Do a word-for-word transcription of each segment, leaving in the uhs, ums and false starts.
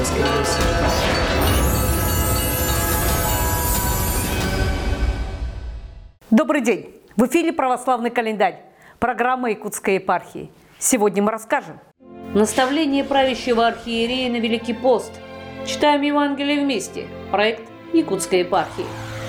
воскресе! Добрый день! В эфире «Православный календарь», программа Якутской епархии. Сегодня мы расскажем. Наставление правящего архиерея на Великий пост. Читаем Евангелие вместе. Проект Якутской епархии.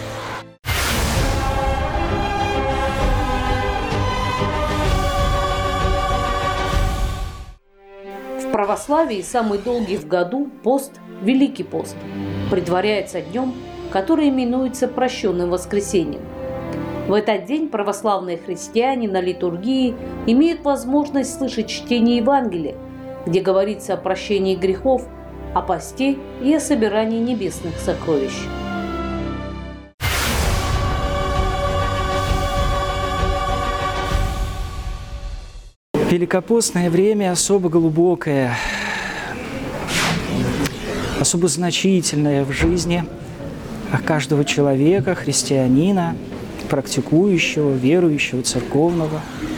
В православии самый долгий в году пост – Великий пост. Предваряется днем, который именуется прощенным воскресеньем. В этот день православные христиане на литургии имеют возможность слышать чтение Евангелия, где говорится о прощении грехов, о посте и о собирании небесных сокровищ. Великопостное время особо глубокое, особо значительное в жизни каждого человека, христианина, практикующего, верующего, церковного.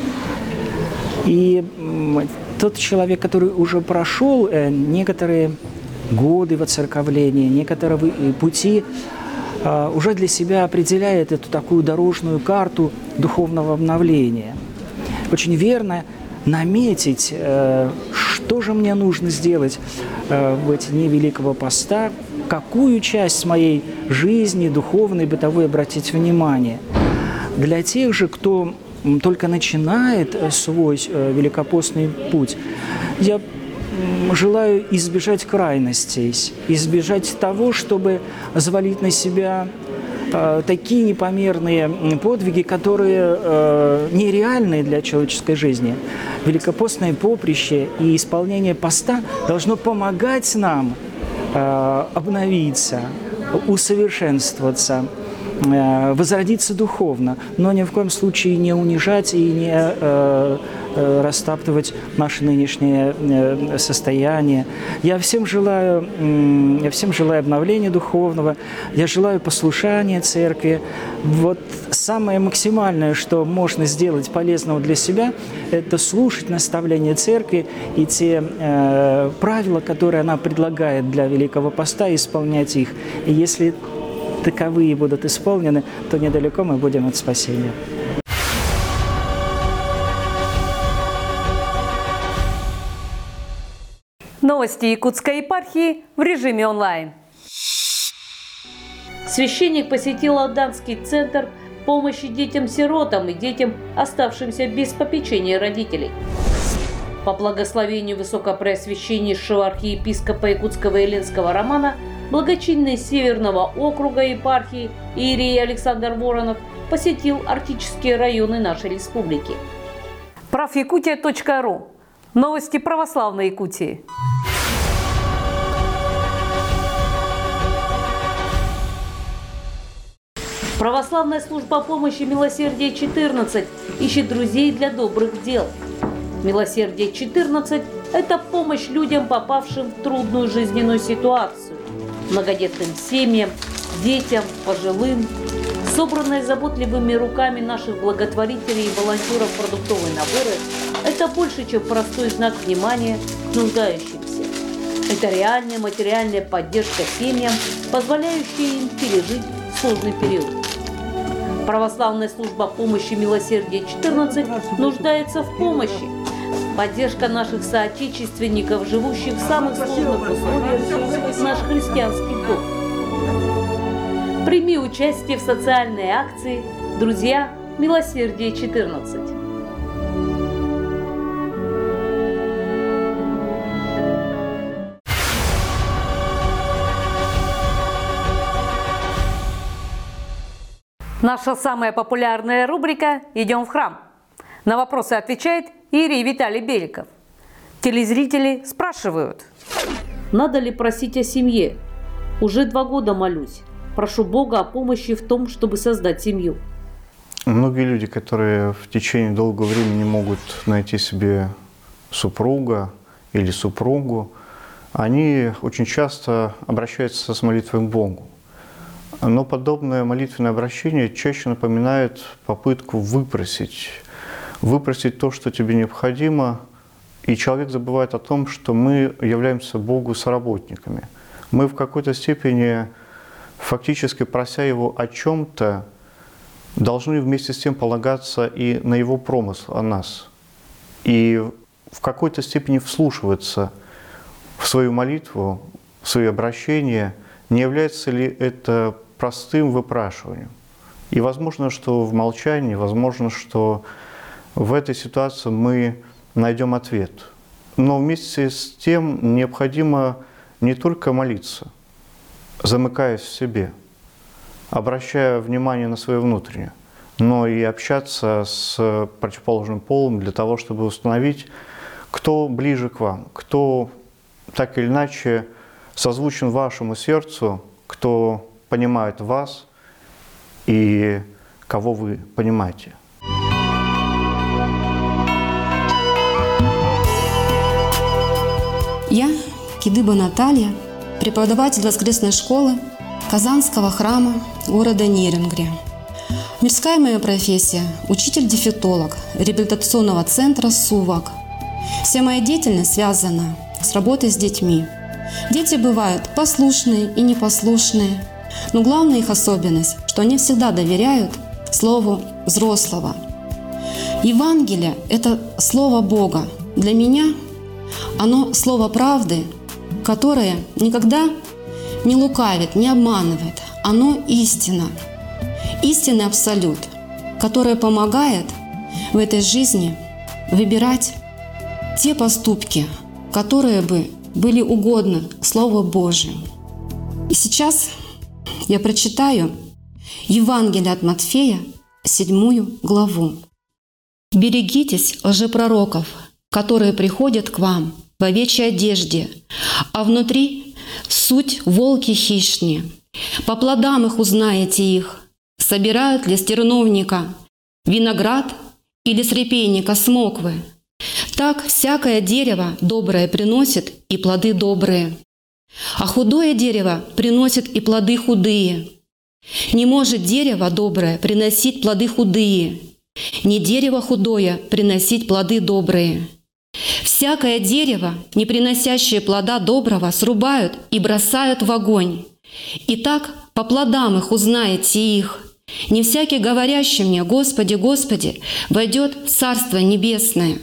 И тот человек, который уже прошел некоторые годы воцерковления, некоторые пути, уже для себя определяет эту такую дорожную карту духовного обновления. Очень верно наметить, что же мне нужно сделать в эти дни Великого Поста, какую часть моей жизни, духовной, бытовой, обратить внимание. Для тех же, кто только начинает свой великопостный путь, я желаю избежать крайностей, избежать того, чтобы взвалить на себя такие непомерные подвиги, которые э, нереальны для человеческой жизни. Великопостное поприще и исполнение поста должно помогать нам э, обновиться, усовершенствоваться, э, возродиться духовно, но ни в коем случае не унижать и не э, э, растаптывать наше нынешнее э, состояние. Я всем желаю, э, я всем желаю обновления духовного, я желаю послушания церкви. Вот самое максимальное, что можно сделать полезного для себя, это слушать наставления церкви и те э, правила, которые она предлагает для Великого Поста, исполнять их. И если таковые будут исполнены, то недалеко мы будем от спасения. Новости Якутской епархии в режиме онлайн. Священник посетил Алданский центр помощи детям-сиротам и детям, оставшимся без попечения родителей. По благословению Высокопреосвященнейшего архиепископа Якутского и Ленского Романа, благочинный Северного округа епархии иерей Александр Воронов посетил арктические районы нашей республики. правякутия точка ру. Новости православной Якутии. Православная служба помощи «Милосердие четырнадцать» ищет друзей для добрых дел. «Милосердие четырнадцать» – это помощь людям, попавшим в трудную жизненную ситуацию, многодетным семьям, детям, пожилым. Собранные заботливыми руками наших благотворителей и волонтеров продуктовые наборы – это больше, чем простой знак внимания к нуждающимся. Это реальная материальная поддержка семьям, позволяющая им пережить сложный период. Православная служба помощи «Милосердие четырнадцать» нуждается в помощи. Поддержка наших соотечественников, живущих в самых сложных условиях, наш христианский долг. Прими участие в социальной акции «Друзья, Милосердие четырнадцать». Наша самая популярная рубрика «Идем в храм». На вопросы отвечает иерей Виталий Беликов. Телезрители спрашивают: надо ли просить о семье? Уже два года молюсь. Прошу Бога о помощи в том, чтобы создать семью. Многие люди, которые в течение долгого времени не могут найти себе супруга или супругу, они очень часто обращаются с молитвой к Богу. Но подобное молитвенное обращение чаще напоминает попытку выпросить, выпросить то, что тебе необходимо И человек забывает о том, что мы являемся Богу соработниками. Мы в какой-то степени, фактически прося Его о чем-то, должны вместе с тем полагаться и на Его промысл о нас. И в какой-то степени вслушиваться в свою молитву, в свои обращения, не является ли это простым выпрашиванием. И возможно, что в молчании, возможно, что в этой ситуации мы найдем ответ. Но вместе с тем необходимо не только молиться, замыкаясь в себе, обращая внимание на свое внутреннее, но и общаться с противоположным полом для того, чтобы установить, кто ближе к вам, кто так или иначе созвучен вашему сердцу, кто понимает вас и кого вы понимаете. Я, Кидыба Наталья, преподаватель воскресной школы Казанского храма города Нерюнгри. Мирская моя профессия – учитель-дефектолог реабилитационного центра «Сувак». Вся моя деятельность связана с работой с детьми. Дети бывают послушные и непослушные, но главная их особенность, что они всегда доверяют слову взрослого. Евангелие – это слово Бога. Для меня оно слово правды, которое никогда не лукавит, не обманывает. Оно истина, истинный абсолют, которое помогает в этой жизни выбирать те поступки, которые бы были угодны Слову Божьему. И сейчас я прочитаю Евангелие от Матфея, седьмую главу. «Берегитесь лжепророков, которые приходят к вам в овечьей одежде, а внутри суть волки хищные. По плодам их узнаете их. Собирают ли с терновника виноград или с репейника смоквы? Так всякое дерево доброе приносит и плоды добрые, а худое дерево приносит и плоды худые. Не может дерево доброе приносить плоды худые, не дерево худое приносить плоды добрые. Всякое дерево, не приносящее плода доброго, срубают и бросают в огонь. Итак, по плодам их узнаете их. Не всякий, говорящий мне: Господи, Господи, войдет в Царство Небесное,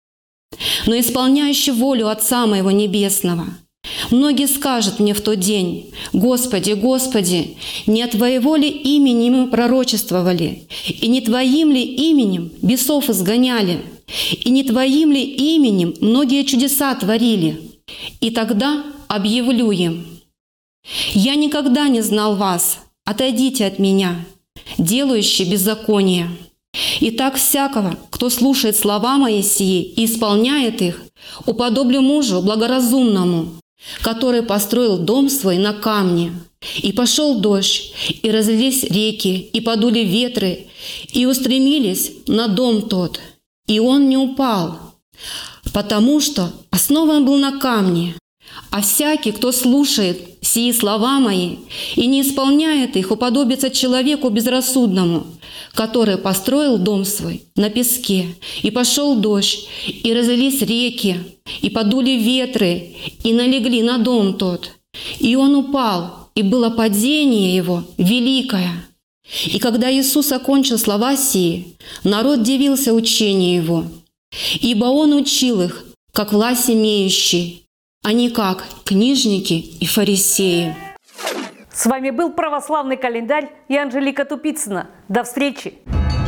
но исполняющий волю Отца Моего Небесного. Многие скажут мне в тот день: Господи, Господи, не от Твоего ли имени мы пророчествовали, и не Твоим ли именем бесов изгоняли, и не Твоим ли именем многие чудеса творили? И тогда объявлю им: я никогда не знал вас, отойдите от меня, делающие беззаконие. Итак, всякого, кто слушает слова мои сии и исполняет их, уподоблю мужу благоразумному, который построил дом свой на камне. И пошел дождь, и разлились реки, и подули ветры, и устремились на дом тот. И он не упал, потому что основан был на камне. А всякий, кто слушает сии слова мои и не исполняет их, уподобится человеку безрассудному, который построил дом свой на песке. И пошел дождь, и разлились реки, и подули ветры, и налегли на дом тот. И он упал, и было падение его великое. И когда Иисус окончил слова сии, народ дивился учению его, ибо он учил их, как власть имеющий, а не как книжники и фарисеи». С вами был православный календарь и Анжелика Тупицына. До встречи!